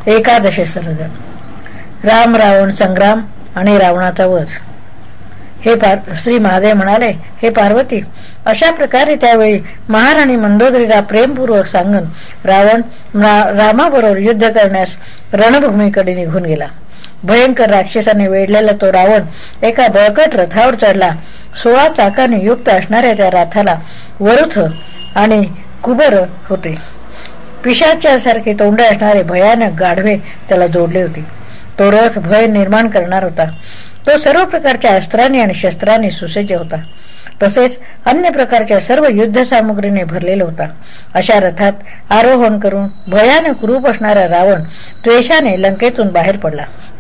एकादश सर्ग. राम रावण संग्राम आणि रावणाचा वध. श्री महादेव म्हणाले, हे पार्वती, अशा प्रकारे त्यावेळी महाराणी मंदोदरीला प्रेमपूर्वक सांगून रावण रामाबरोबर युद्ध करण्यास रणभूमीकडे निघून गेला. भयंकर राक्षसाने वेढलेला तो रावण एका बळकट रथावर चढला. 16 चाकांनी युक्त असणाऱ्या त्या रथाला वरुथ आणि कुबर होते. पिशाच्यासारखे तोंडे असणारे भयानक गाढवे त्याला जोडले होते. तो रथ भय निर्माण करणार होता. तो सर्व प्रकारच्या अस्त्रांनी आणि शस्त्रांनी सुसज्ज होता. तसेच अन्य प्रकारच्या सर्व युद्ध सामुग्रीने भरलेला होता. अशा रथात आरोहण करून भयानक रूप असणारा रावण द्वेषाने लंकेतून बाहेर पडला.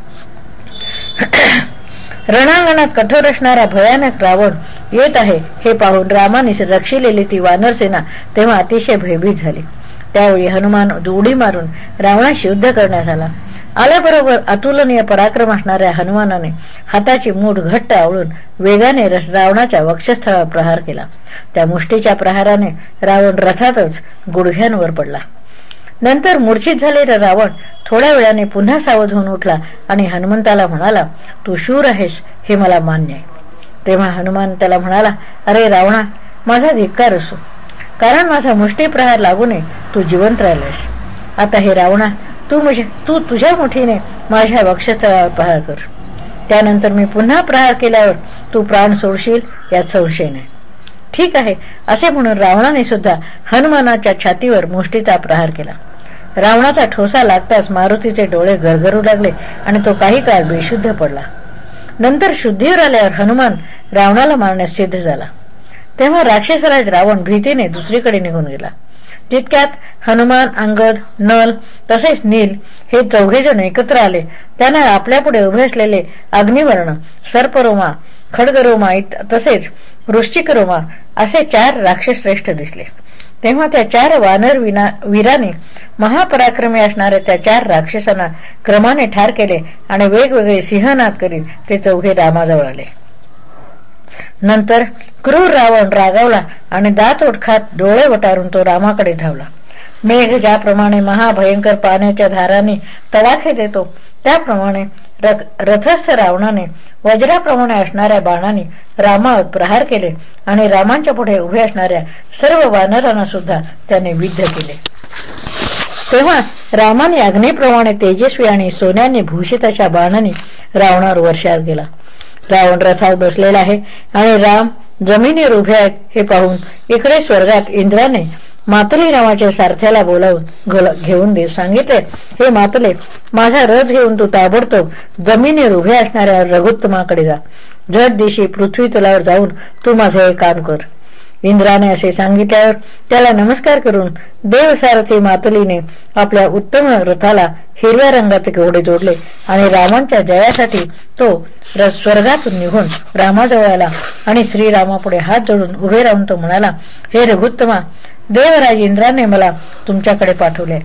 रणांगणात कठोर असणारा भयानक रावण येत आहे हे पाहून रामाने रक्षिलेली ती वानरसेना तेव्हा अतिशय भयभीत झाली. त्यावेळी हनुमान उडी मारून रावणाशी युद्ध करण्यात आला. आल्याबरोबर अतुलनीय पराक्रम असणाऱ्या हनुमानाने हाताची मूठ घट्ट आवळून वेगाने रावणाच्या वक्षस्थळावर प्रहार केला. त्या मुष्टीच्या प्रहाराने रावण रथातच गुडघ्यांवर पडला. नंतर मूर्छित झालेला रावण थोड्या वेळाने पुन्हा सावध होऊन उठला आणि हनुमंताला म्हणाला, तू शूर आहेस हे मला मान्य आहे. तेव्हा हनुमान त्याला म्हणाला, अरे रावणा, माझा धिक्कार असो, कारण माझा मुष्टी प्रहार लागू नये तू जिवंत राहिलास. आता हे रावणा, तू तुझ्या मुठीने माझ्या वक्षस्थळावर प्रहार कर. त्यानंतर मी पुन्हा प्रहार केल्यावर तू प्राण सोडशील यात संशय नाही. ठीक आहे असे म्हणून रावणाने सुद्धा हनुमानाच्या छातीवर मुष्टीचा प्रहार केला. रावणाचा ठोसा लागताच मारुतीचे डोळे गरगरू लागले आणि तो काही काळ बेशुद्ध पडला. नंतर शुद्धीवर आल्यावर हनुमान रावणाला मारण्यास सिद्ध झाला. तेव्हा राक्षसराज रावण भीतीने दुसरीकडे निघून गेला. तितक्यात हनुमान, अंगद, नल तसेच नील हे 4 जण एकत्र आले. त्यांना आपल्यापुढे उभे असलेले अग्निवर्ण, सर्परोमा, खडगरोमा तसेच वृश्चिकरोमा असे 4 राक्षस श्रेष्ठ दिसले. तेव्हा त्या 4 वानर वीराने महापराक्रमी असणाऱ्या त्या 4 राक्षसांना क्रमाने ठार केले आणि वेगवेगळे सिंहनाद करीत ते 4 रामाजवळ आले. नंतर क्रूर रावण रागावला आणि दात ओठ डोळे वटारून तो रामाकडे धावला. मेघ ज्याप्रमाणे महाभयंकर पाण्याच्या धारांनी तडाखे देतो त्याप्रमाणे रथस्थ रावणाने वज्राप्रमाणे असणाऱ्या बाणाने रामावर प्रहार केले आणि रामांच्या पुढे उभे असणाऱ्या सर्व वानरांना सुद्धा त्याने विद्ध केले. तेव्हा रामाने अग्नीप्रमाणे तेजस्वी आणि सोन्याने भूषित अशा बाणाने रावणावर वर्षावर गेला. रावण रथावर बसलेला आहे आणि राम जमिनीवर उभे आहेत हे पाहून इकडे स्वर्गात इंद्राने मातली नावाच्या सारथ्याला बोलावून घेऊन सांगितले, हे मातले, माझा रथ घेऊन तू ताबडतोब जमिनीवर उभे असणाऱ्या रघुत्तमाकडे जा. जट दिशी पृथ्वी तलावर जाऊन तू माझे हे काम कर. इंद्राने असे सांगितल्यावर त्याला नमस्कार करून देवसारथी मातलीने आपल्या उत्तम रथाला हिरव्या रंगाचे घोडे जोडले आणि रामांच्या जयासाठी तो स्वर्गातून निघून रामाजवळ आला आणि श्रीरामापुढे हात जोडून उभे राहून तो म्हणाला, हे रघुत्तमा, देवराज इंद्राने मला तुमच्याकडे पाठवले.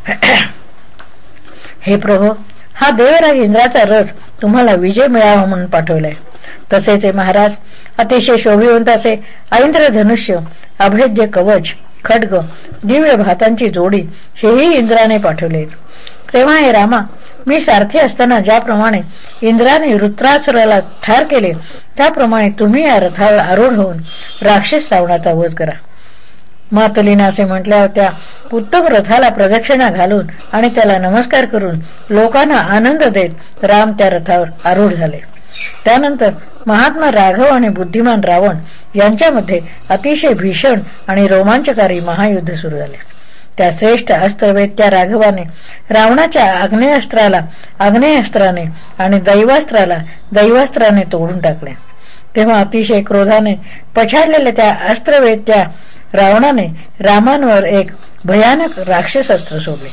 हे प्रभो, हा देवराज इंद्राचा रथ तुम्हाला विजय मिळावा म्हणून पाठवलाय. तसेच महाराज, अतिशय शोभिवंत असे ऐंद्रधनुष्य, अभेद्य कवच, खड्ग, दिव्य भातांची जोडी हेही इंद्राने पाठवले. तेव्हा हे रामा, मी सारथी असताना ज्याप्रमाणे इंद्राने वृत्रासुराला ठार केले त्याप्रमाणे तुम्ही या रथावर आरूढ होऊन राक्षस रावणाचा वध करा. मातलीने असे म्हटल्यावर त्या उत्तम रथाला प्रदक्षिणा घालून आणि त्याला नमस्कार करून लोकांना आनंद देत राम त्या रथावर आरूढ झाले. त्यानंतर महात्मा राघव आणि बुद्धिमान रावण यांच्यामध्ये अतिशय भीषण आणि रोमांचकारी महायुद्ध सुरू झाले. त्या श्रेष्ठ अस्त्रवेत्या राघवाने रावणाच्या आग्नेयास्त्राने आणि दैवास्त्राने तोडून टाकले. तेव्हा अतिशय क्रोधाने पछाडलेल्या त्या अस्त्रवेत्या रावणाने रामांवर एक भयानक राक्षस अस्त्र सोडले.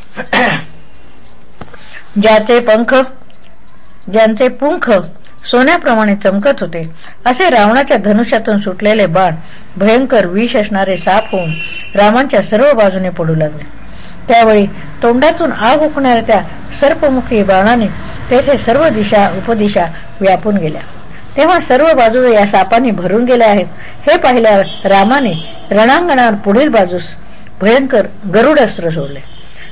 ज्यांचे पुंख सोन्याप्रमाणे चमकत होते असे रावणाच्या धनुष्यातून सुटलेले बाण भयंकर विष असणारे साप होऊन रामांच्या सर्व बाजूने पडू लागले. त्यावेळी तोंडातून आग उकणाऱ्या त्या सर्पमुखी बाणाने तेथे सर्व दिशा उपदिशा व्यापून गेल्या. तेव्हा सर्व बाजू या सापांनी भरून गेल्या आहेत हे पाहिल्यावर रामाने रणांगणावर पुढील बाजूस भयंकर गरुड अस्त्र सोडले.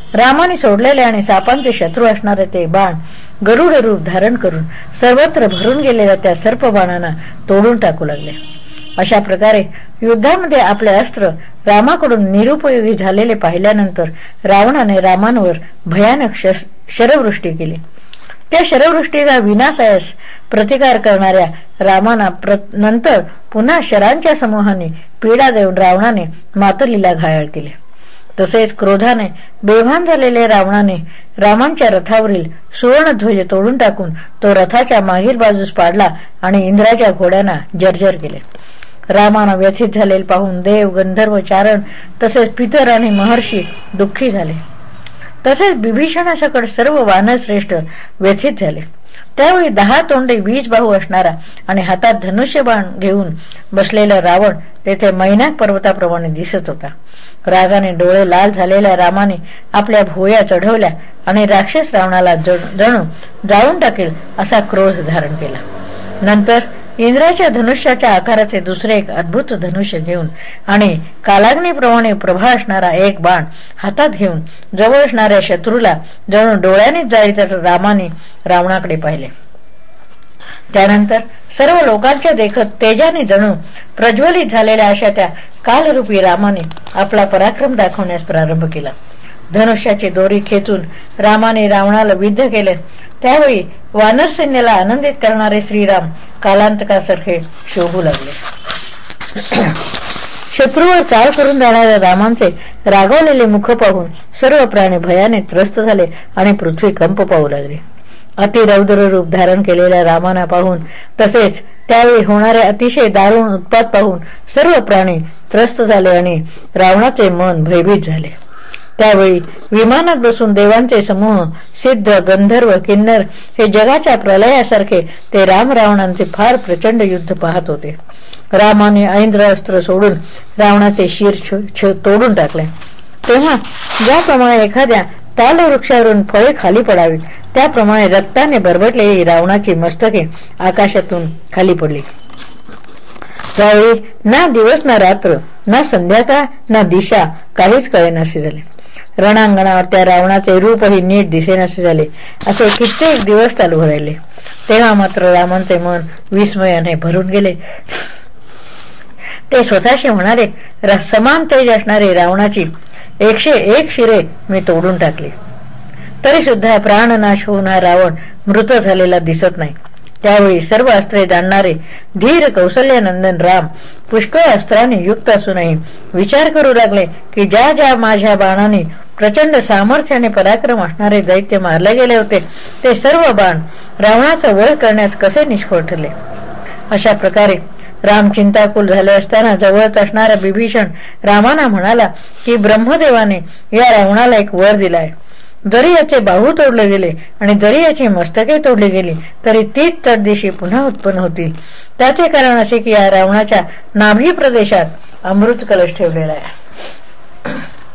रामाने सोडलेले आणि सापांचे शत्रू असणारे ते बाण गरुड रूप धारण करून सर्वत्र भरून गेलेल्या त्या सर्प बाणांना तोडून टाकू लागले. अशा प्रकारे युद्धामध्ये आपले अस्त्र रामाकडून निरुपयोगी झालेले पाहिल्यानंतर रावणाने रामांवर भयानक शरवृष्टी केली. त्या शरवृष्टीचा विनाशास प्रतिकार करणाऱ्या रामाना नंतर पुन्हा शरांच्या समूहाने पीडा देऊन रावणाने मातलीला घायल केले. तसेच क्रोधाने बेभान झालेले रावणाने रामांच्या रथावरील सुवर्णध्वज तोडून टाकून तो रथाच्या मागील बाजूस पाडला आणि इंद्राच्या घोड्यांना जर्जर केले. रामाना व्यथित झालेले पाहून देव, गंधर्व, चारण तसेच पितर आणि महर्षी दुःखी झाले. तसेच बिभीषणासकट सर्व वानरश्रेष्ठ व्यथित झाले. त्यावेळी 10 तोंडे 20 बाहू असणारा आणि हातात धनुष्यबाण घेऊन बसलेला रावण तेथे मैनाक पर्वताप्रमाणे दिसत होता. रागाने डोळे लाल झालेल्या रामाने आपल्या भुवया चढवल्या आणि राक्षस रावणाला जणू जाळून टाकेल असा क्रोध धारण केला. नंतर इंद्राच्या धनुष्याच्या आकाराचे दुसरे एक अद्भुत धनुष्य घेऊन आणि कालाग्नीप्रमाणे प्रभा असणारा एक बाण हातात घेऊन जवळ असणाऱ्या शत्रूला जणू डोळ्यानेच जाळी तर रामाने रावणाकडे पाहिले. त्यानंतर सर्व लोकांच्या देखत तेजाने जणू प्रज्वलित झालेल्या अशा त्या कालरूपी रामाने आपला पराक्रम दाखवण्यास प्रारंभ केला. धनुष्याची दोरी खेचून रामाने रावणाला विद्ध केले. त्यावेळी वानर सैन्याला आनंदित करणारे श्रीराम कालांतकासारखे शोभू लागले. शत्रूवर चाल करून जाणाऱ्या रामांचे रागवलेले मुख पाहून सर्व प्राणी भयाने त्रस्त झाले आणि पृथ्वी कंप पाहू लागली. अतिरौद्र रूप धारण केलेल्या रामाना पाहून तसेच त्यावेळी होणारे अतिशय दारुण उत्पात पाहून सर्व प्राणी त्रस्त झाले आणि रावणाचे मन भयभीत झाले. त्यावेळी विमानात बसून देवांचे समूह, सिद्ध, गंधर्व, किन्नर हे जगाच्या प्रलयासारखे ते राम रावणांचे फार प्रचंड युद्ध पाहत होते. रामाने ऐंद्र अस्त्र सोडून रावणाचे शीर तोडून टाकले. तेव्हा ज्याप्रमाणे एखाद्या ताल वृक्षावरून फळे खाली पडावी त्याप्रमाणे रक्ताने बरबटलेली रावणाची मस्तके आकाशातून खाली पडली. त्यावेळी ना दिवस ना रात्र, ना संध्याकाळ ना दिशा काहीच कळेनासे झाले. रणांगणावर त्या रावणाचे रूपही नीट दिसेनासे झाले. असे कित्येक दिवस चालू राहिले. तेव्हा मात्र रामांचे मन विस्मयाने भरून गेले. ते स्वतःशी म्हणाले, समान तेज असणारे रावणाची 101 शिरे मी तोडून टाकली, तरी सुद्धा प्राणनाश होऊन हा रावण मृत झालेला दिसत नाही. त्यावेळी सर्व अस्त्रे जाणणारे धीर कौशल्यनंदन राम पुष्कळ अस्त्राने युक्त असूनही विचार करू लागले की ज्या ज्या माझ्या बाणाने प्रचंड सामर्थ्याने पराक्रम असणारे दैत्य मारले गेले होते ते सर्व बाण रावणाचा वध करण्यास कसे निष्फळ ठरले. अशा प्रकारे राम चिंताकुल झाले असताना जवळच असणारा बिभीषण रामाना म्हणाला की ब्रह्मदेवाने या रावणाला एक वर दिलाय. जरी याचे बाहू तोडले गेले आणि जरी याची मस्तके तोडली गेली तरी तीच तडदिशी पुन्हा उत्पन्न होतील. त्याचे कारण असे की या रावणाच्या नाभी प्रदेशात अमृत कलश ठेवलेला आहे.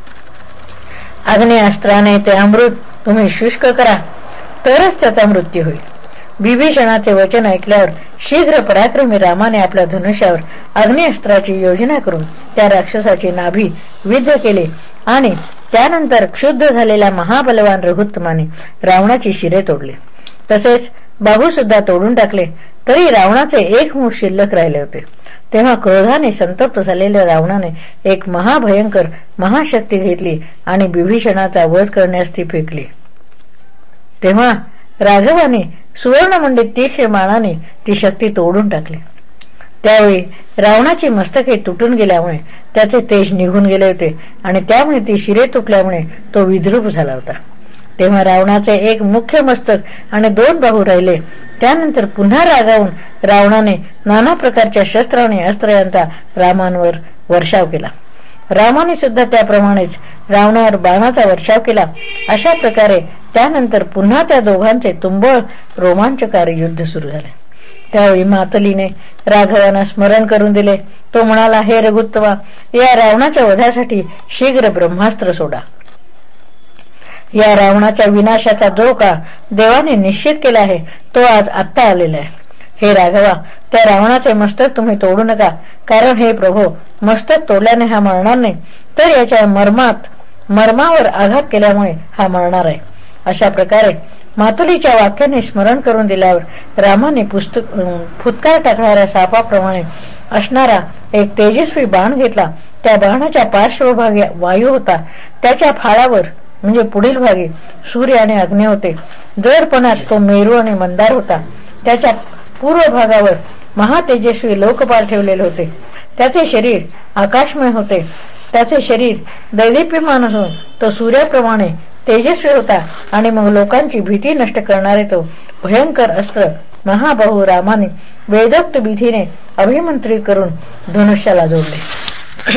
अग्निअस्त्राने ते अमृत तुम्ही शुष्क करा तरच त्याचा मृत्यू होईल. बिभीषणाचे वचन ऐकल्यावर शीघ्र पराक्रमी रामाने आपल्या धनुष्यावर अग्निअस्त्राची योजना करून त्या राक्षसाची नाभी विद्ध केली आणि त्यानंतर क्षुब्ध झालेल्या महाबलवान रघुत्तमाने रावणाची शिरे तोडली. तसेच बाहू सुद्धा तोडून टाकले. तरी रावणाचे एक मूठ शिल्लक राहिले होते. तेव्हा क्रोधाने संतप्त झालेल्या रावणाने एक महाभयंकर महाशक्ती घेतली आणि बिभीषणाचा वध करण्यास ती फेकली. तेव्हा राघवाने सुवर्णमंडित तीक्ष्ण बाणाने ती शक्ती तोडून टाकली. त्यावेळी रावणाची मस्तके तुटून गेल्यामुळे त्याचे तेज निघून गेले होते आणि त्यामुळे ती शिरे तुटल्यामुळे तो विद्रूप झाला होता. तेव्हा रावणाचे एक मुख्य मस्तक आणि 2 बाहू राहिले. त्यानंतर पुन्हा रागावून रावणाने नाना प्रकारच्या शस्त्र आणि अस्त्र यांचा रामांवर वर्षाव केला. रामाने सुद्धा त्याप्रमाणेच रावणावर बाणाचा वर्षाव केला. अशा प्रकारे त्यानंतर पुन्हा त्या दोघांचे तुंबळ रोमांचकारी युद्ध सुरू झाले. त्यावेळी मातलीने राघवांना स्मरण करून दिले. तो म्हणाला, हे रघुत्तमा, या रावणाच्या वधासाठी शीघ्र ब्रह्मास्त्र सोडा. या रावणाच्या विनाशाचा जो का देवाने निश्चित केला आहे तो आज आत्ता आलेला आहे. हे राघवा, त्या रावणाचे मस्तक तुम्ही तोडू नका, कारण हे प्रभो, मस्तक तोडल्याने हा मरणार नाही तर याच्या मर्मात मर्मावर आघात केल्यामुळे हा मरणार आहे. अशा प्रकारे मातुलीच्या वाक्याने स्मरण करून दिल्यावर रामाने फुतकार टाकणाऱ्या सापाप्रमाणे असणारा एक तेजस्वी बाण घेतला. त्या बाणाच्या पार्श्वभागी वायू होता. त्याच्या फाळावर म्हणजे पुढील भागी सूर्य आणि अग्नी होते. दर्पणात तो मेरू आणि मंदार होता. त्याच्या पूर्व भागावर महातेजस्वी लोकपाल ठेवलेले होते. त्याचे शरीर आकाशमय होते. त्याचे शरीर दैदिप्यमान असून तो सूर्याप्रमाणे तेजस्वी होता. आणि मग लोकांची भीती नष्ट करणारे तो भयंकर अस्त्र महाबाहू रामाने वेदोक्त विधीने अभिमंत्रित करून धनुष्याला जोडले.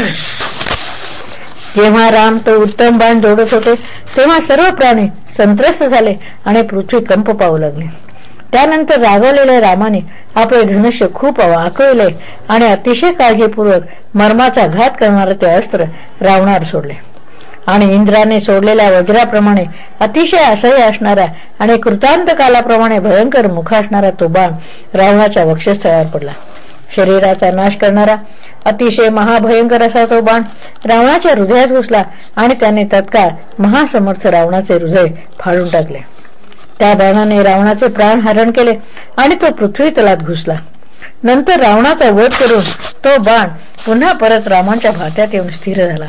जेव्हा राम तो उत्तम बाण जोडत होते तेव्हा सर्व प्राणी संत्रस्त झाले आणि पृथ्वी कंप पाहू लागली. त्यानंतर रागवलेल्या रामाने आपले धनुष्य खूप वाकवले आणि अतिशय काळजीपूर्वक मर्माचा घात करणारे ते अस्त्र रावणावर सोडले. आणि इंद्राने सोडलेल्या वज्राप्रमाणे अतिशय असह्य असणारा आणि कृतांत कालाप्रमाणे भयंकर मुख असणारा तो बाण रावणाच्या वक्षस्थळावर पडला. शरीराचा नाश करणारा अतिशय महाभयंकर असा तो बाण रावणाच्या हृदयात घुसला आणि त्याने तत्काळ महासमर्थ रावणाचे हृदय फाडून टाकले. त्या बाणाने रावणाचे प्राण हरण केले आणि तो पृथ्वी तलात घुसला. नंतर रावणाचा वध करून तो बाण पुन्हा परत रामांच्या भात्यात येऊन स्थिर झाला.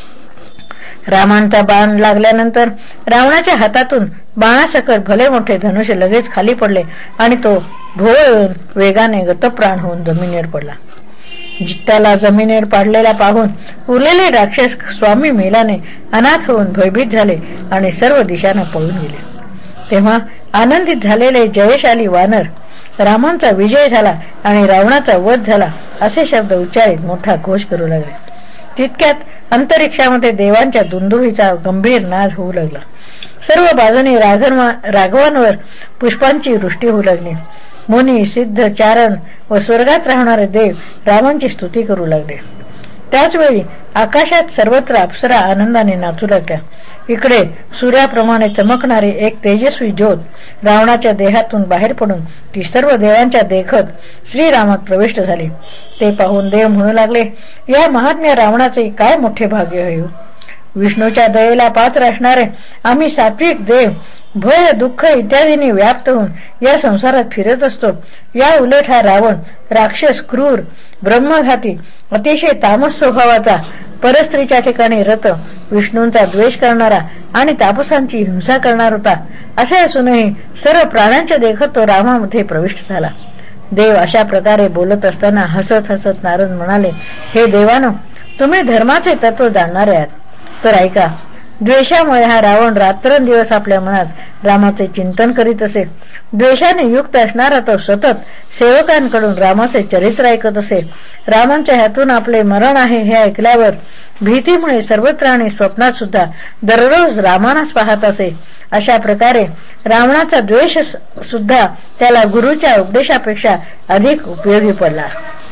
रामांचा बाण लागल्यानंतर रावणाच्या हातातून बाणासकट भले मोठे धनुष्य लगेच खाली पडले आणि तो भोळ येऊन वेगाने गतप्राण होऊन जमिनीवर पडला. जित्याला जमिनीवर पाडलेला पाहून उरलेले राक्षस स्वामी मेलाने अनाथ होऊन भयभीत झाले आणि सर्व दिशांना पळून गेले. तेव्हा आनंदित झालेले जयशाली वानर रामांचा विजय झाला आणि रावणाचा वध झाला असे शब्द उच्चारित मोठा घोष करू लागले. तितक्यात अंतरिक्षामध्ये देवांच्या दुंदुभीचा गंभीर नाद होऊ लागला. सर्व बाजूने राघवांवर पुष्पांची वृष्टी होऊ लागली. मुनी सिद्ध चारण व स्वर्गात राहणारे देव रामांची स्तुती करू लागले. त्याचवेळी आकाशात सर्वत्र अप्सरा आनंदाने नाचू लागल्या. इकडे सूर्याप्रमाणे चमकणारी एक तेजस्वी ज्योत रावणाच्या देहातून बाहेर पडून ती सर्व देवांच्या देखत श्रीरामात प्रविष्ट झाली. ते पाहून देव म्हणू लागले, या महात्म्य रावणाचे काय मोठे भाग्य आहे. विष्णूच्या दयेला पात्र असणारे आम्ही सात्विक देव भय दुःख इत्यादींनी व्याप्त होऊन या संसारात फिरत असतो. या उलट हा रावण राक्षस क्रूर ब्रह्मघाती अतिशय तामस स्वभावाचा परस्त्रीच्या ठिकाणी रत विष्णूंचा द्वेष करणारा आणि तापसांची हिंसा करणार होता. असे असूनही सर्व प्राण्यांच्या देखत तो रामामध्ये प्रविष्ट झाला. देव अशा प्रकारे बोलत असताना हसत हसत नारद म्हणाले, हे देवानो, तुम्ही धर्माचे तत्व जाणणारे आहात तर ऐका. द्वेषामुळे हा रावण रात्रंदिवस आपल्या मनात रामाचे चिंतन करीत असे. द्वेषाने युक्त असणारा तो सतत सेवकांकडून रामाचे चरित्र ऐकत असे. रामांच्या हातून आपले मरण आहे हे ऐकल्यावर भीतीमुळे सर्वत्र आणि स्वप्नात सुद्धा दररोज रामानाच पाहत असे. अशा प्रकारे रावणाचा द्वेष सुद्धा त्याला गुरुच्या उपदेशापेक्षा अधिक उपयोगी पडला.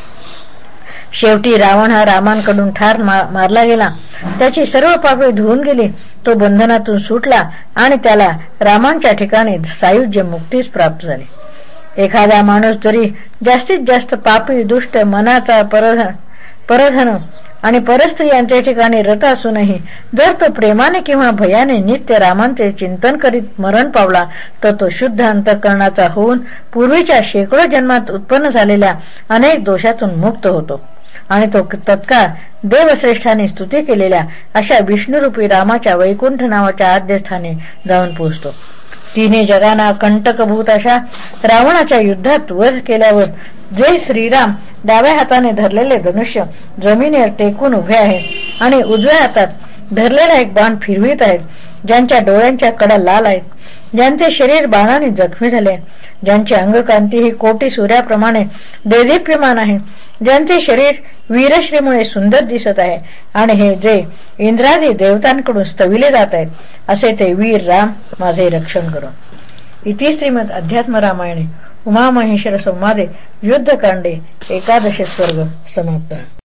शेवटी रावण हा रामांकडून ठार मारला गेला. त्याची सर्व पापे धुवून गेली. तो बंधनातून सुटला आणि त्याला रामांच्या ठिकाणी सायुज्य मुक्तीच प्राप्त झाली. एखादा माणूस जरी जास्तीत जास्त पापी दुष्ट मनाचा परधन आणि परस्त्री यांच्या ठिकाणी रत असूनही जर तो प्रेमाने किंवा भयाने नित्य रामांचे चिंतन करीत मरण पावला तर तो शुद्ध अंतःकरणाचा होऊन पूर्वीच्या शेकडो जन्मात उत्पन्न झालेल्या अनेक दोषातून मुक्त होतो आणि तो तत्काळ देवश्रेष्ठाने स्तुती केलेल्या अशा विष्णुरूपी रामाच्या वैकुंठ नावाच्या आद्यस्थानी जाऊन पोहोचतो. तिने जगांना कंटकभूत अशा रावणाच्या युद्धात वध केल्यावर जे श्रीराम डाव्या हाताने धरलेले धनुष्य जमिनीवर टेकून उभे आहेत आणि उजव्या हातात धरलेला एक बाण फिरवीत आहेत, ज्यांच्या डोळ्यांच्या कडा लाल आहेत, ज्यांचे शरीर बाणाने जखमी झाले, ज्यांची अंगकांती ही कोटी सूर्याप्रमाणे देदीप्यमान आहे, ज्यांचे शरीर वीरश्रीमुळे सुंदर दिसत आहे आणि हे जे इंद्रादी देवतांकडून स्तविले जात आहेत, असे ते वीर राम माझे रक्षण करो. इति श्रीमद अध्यात्म रामायणे उमामहेश्वर संवादे युद्धकांडे 11 सर्ग समाप्त.